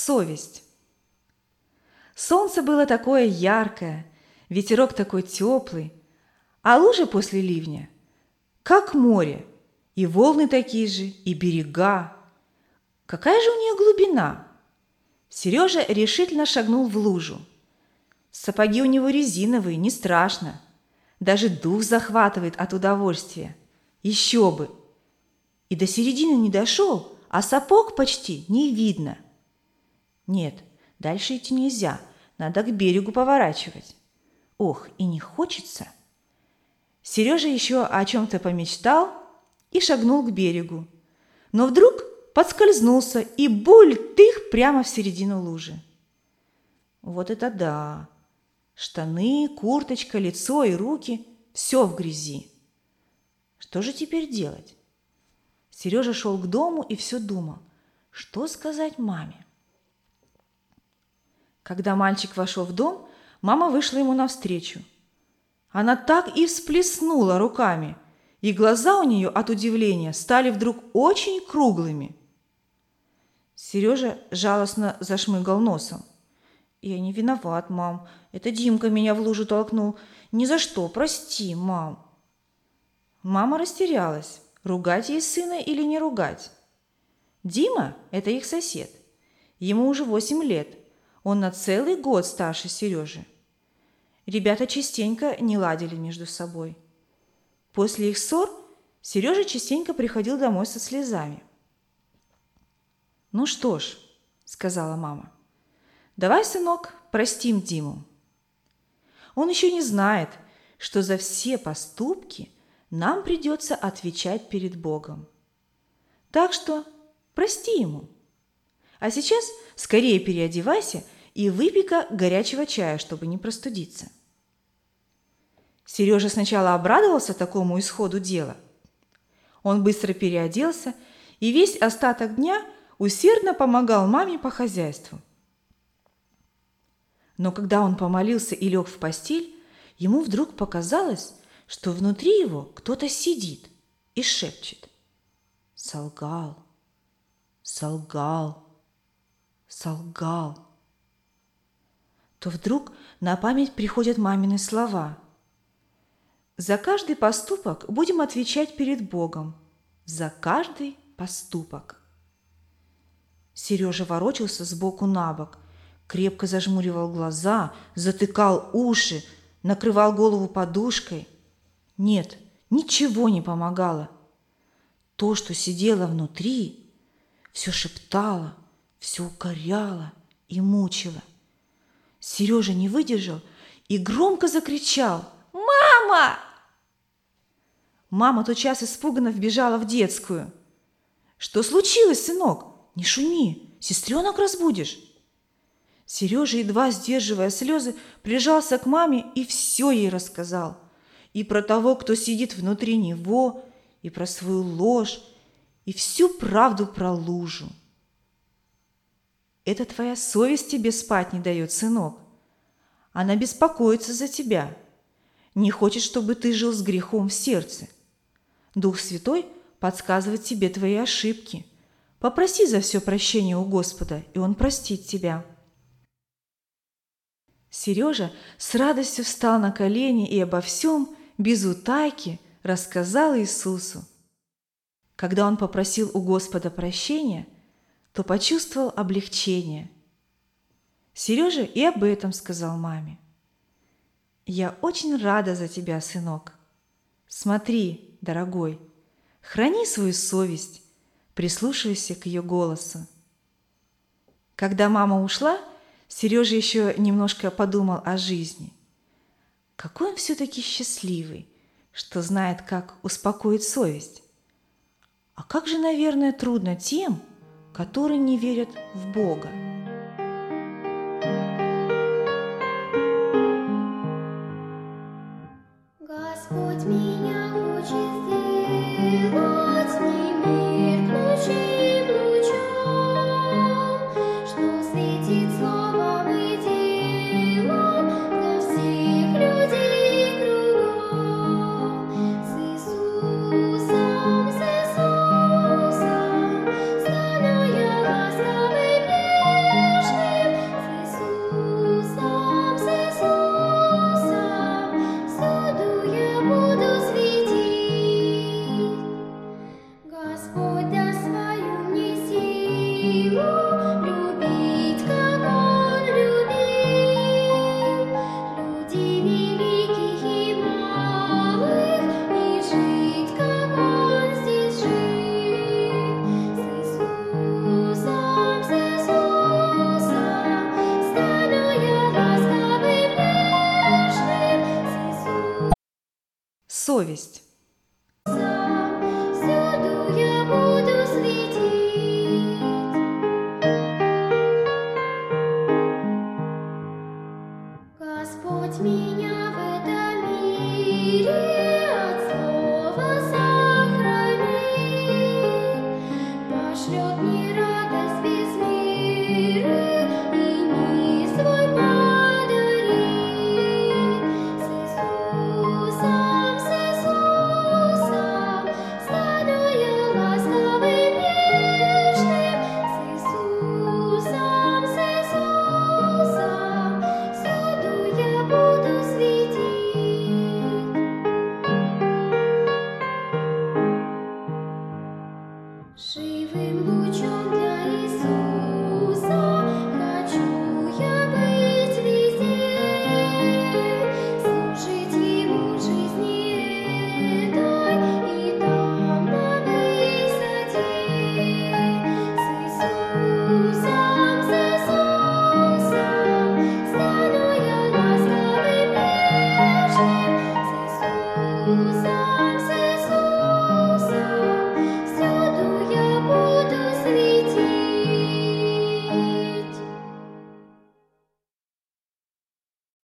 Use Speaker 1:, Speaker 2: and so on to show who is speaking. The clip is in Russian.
Speaker 1: совесть. Солнце было такое яркое, ветерок такой теплый, а лужи после ливня, как море, и волны такие же, и берега. Какая же у нее глубина? Сережа решительно шагнул в лужу. Сапоги у него резиновые, не страшно. Даже дух захватывает от удовольствия. Еще бы! И до середины не дошел, а сапог почти не видно. Нет, дальше идти нельзя, надо к берегу поворачивать. Ох, и не хочется. Сережа еще о чем-то помечтал и шагнул к берегу. Но вдруг подскользнулся и буль-тых прямо в середину лужи. Вот это да! Штаны, курточка, лицо и руки – все в грязи. Что же теперь делать? Сережа шел к дому и все думал, что сказать маме. Когда мальчик вошел в дом, мама вышла ему навстречу. Она так и всплеснула руками, и глаза у нее от удивления стали вдруг очень круглыми. Сережа жалостно зашмыгал носом. «Я не виноват, мам. Это Димка меня в лужу толкнул. Ни за что, прости, мам». Мама растерялась, ругать ей сына или не ругать. Дима – это их сосед. Ему уже 8 лет. Он на целый год старше Сережи. Ребята частенько не ладили между собой. После их ссор Сережа частенько приходил домой со слезами. «Ну что ж», – сказала мама, – «давай, сынок, простим Диму. Он еще не знает, что за все поступки нам придется отвечать перед Богом. Так что прости ему. А сейчас скорее переодевайся и выпей-ка горячего чая, чтобы не простудиться». Сережа сначала обрадовался такому исходу дела. Он быстро переоделся и весь остаток дня усердно помогал маме по хозяйству. Но когда он помолился и лег в постель, ему вдруг показалось, что внутри его кто-то сидит и шепчет: «Солгал, солгал, солгал». То вдруг на память приходят мамины слова: «За каждый поступок будем отвечать перед Богом, за каждый поступок». Сережа ворочался сбоку на бок, крепко зажмуривал глаза, затыкал уши, накрывал голову подушкой. Нет, ничего не помогало. То, что сидело внутри, все шептало, все укоряло и мучило. Сережа не выдержал и громко закричал: «Мама!» Мама тотчас испуганно вбежала в детскую. «Что случилось, сынок? Не шуми, сестренок разбудишь». Сережа, едва сдерживая слезы, прижался к маме и все ей рассказал. И про того, кто сидит внутри него, и про свою ложь, и всю правду про лужу. «Это твоя совесть тебе спать не дает, сынок. Она беспокоится за тебя, не хочет, чтобы ты жил с грехом в сердце. Дух Святой подсказывает тебе твои ошибки. Попроси за все прощения у Господа, и Он простит тебя». Сережа с радостью встал на колени и обо всем, без утайки, рассказал Иисусу. Когда он попросил у Господа прощения, то почувствовал облегчение. Сережа и об этом сказал маме: «Я очень рада за тебя, сынок. Смотри, дорогой, храни свою совесть, прислушивайся к ее голосу». Когда мама ушла, Сережа еще немножко подумал о жизни. Какой он все-таки счастливый, что знает, как успокоить совесть. А как же, наверное, трудно тем, которые не верят в Бога.
Speaker 2: Господь меня учит сделать немеркнущим лучом, что светит словом и делом для всех людей кругом. С Иисусом стану я ласковой силу любить, как Он любил. Людей великих и малых, и жить, как Он здесь жил. С Иисусом стану я ласковым, нежным, с Иисусом.
Speaker 1: Совесть.